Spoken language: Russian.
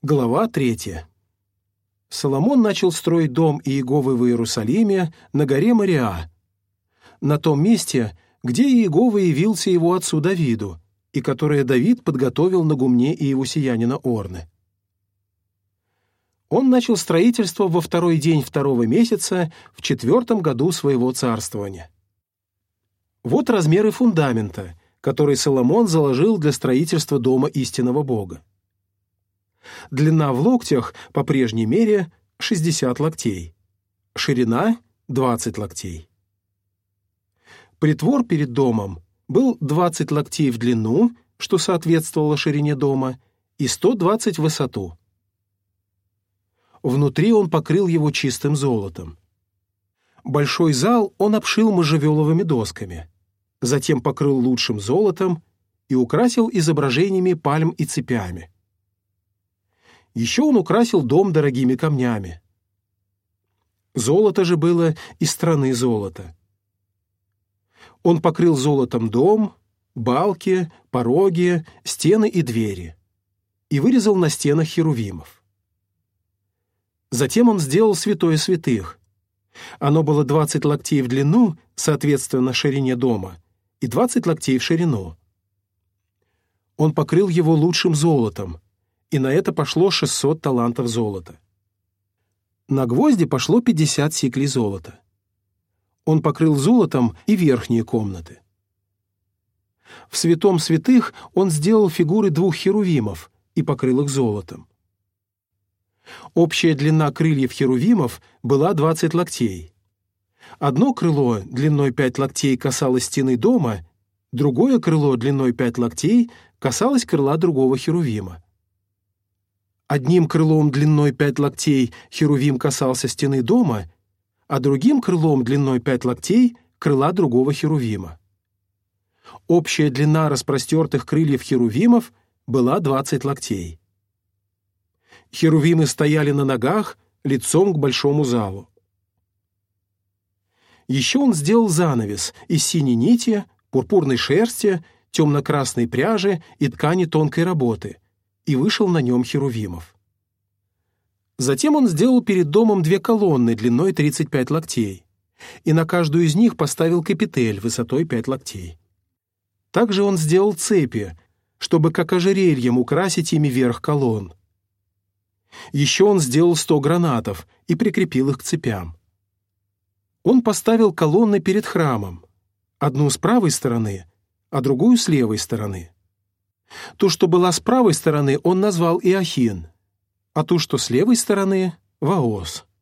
Глава 3. Соломон начал строить дом Иеговы в Иерусалиме на горе Мориа, на том месте, где Иегова явился его отцу Давиду, и которое Давид подготовил на гумне иевусеянина Орны. Он начал строительство во второй день второго месяца в 4 году своего царствования. Вот размеры фундамента, который Соломон заложил для строительства дома истинного Бога. Длина в локтях по прежней мере 60 локтей, ширина 20 локтей. Притвор перед домом был 20 локтей в длину, что соответствовало ширине дома, и 120 в высоту. Внутри он покрыл его чистым золотом. Большой зал он обшил можжевеловыми досками, затем покрыл лучшим золотом и украсил изображениями пальм и цепями. Еще он украсил дом дорогими камнями. Золото же было из страны золота. Он покрыл золотом дом, балки, пороги, стены и двери и вырезал на стенах херувимов. Затем он сделал святое святых. Оно было 20 локтей в длину, соответственно ширине дома, и 20 локтей в ширину. Он покрыл его лучшим золотом, и на это пошло 600 талантов золота. На гвозди пошло 50 сиклей золота. Он покрыл золотом и верхние комнаты. В святом святых он сделал фигуры 2 херувимов и покрыл их золотом. Общая длина крыльев херувимов была 20 локтей. Одно крыло длиной 5 локтей касалось стены дома, другое крыло длиной 5 локтей касалось крыла другого херувима. Одним крылом длиной 5 локтей херувим касался стены дома, а другим крылом длиной 5 локтей — крыла другого херувима. Общая длина распростертых крыльев херувимов была 20 локтей. Херувимы стояли на ногах, лицом к большому залу. Еще он сделал занавес из синей нити, пурпурной шерсти, темно-красной пряжи и ткани тонкой работы, и вышел на нем херувимов. Затем он сделал перед домом 2 колонны длиной 35 локтей, и на каждую из них поставил капитель высотой 5 локтей. Также он сделал цепи, чтобы как ожерельем украсить ими верх колонн. Еще он сделал 100 гранатов и прикрепил их к цепям. Он поставил колонны перед храмом, одну с правой стороны, а другую с левой стороны. Ту, что была с правой стороны, он назвал Иохин, а ту, что с левой стороны — Ваос.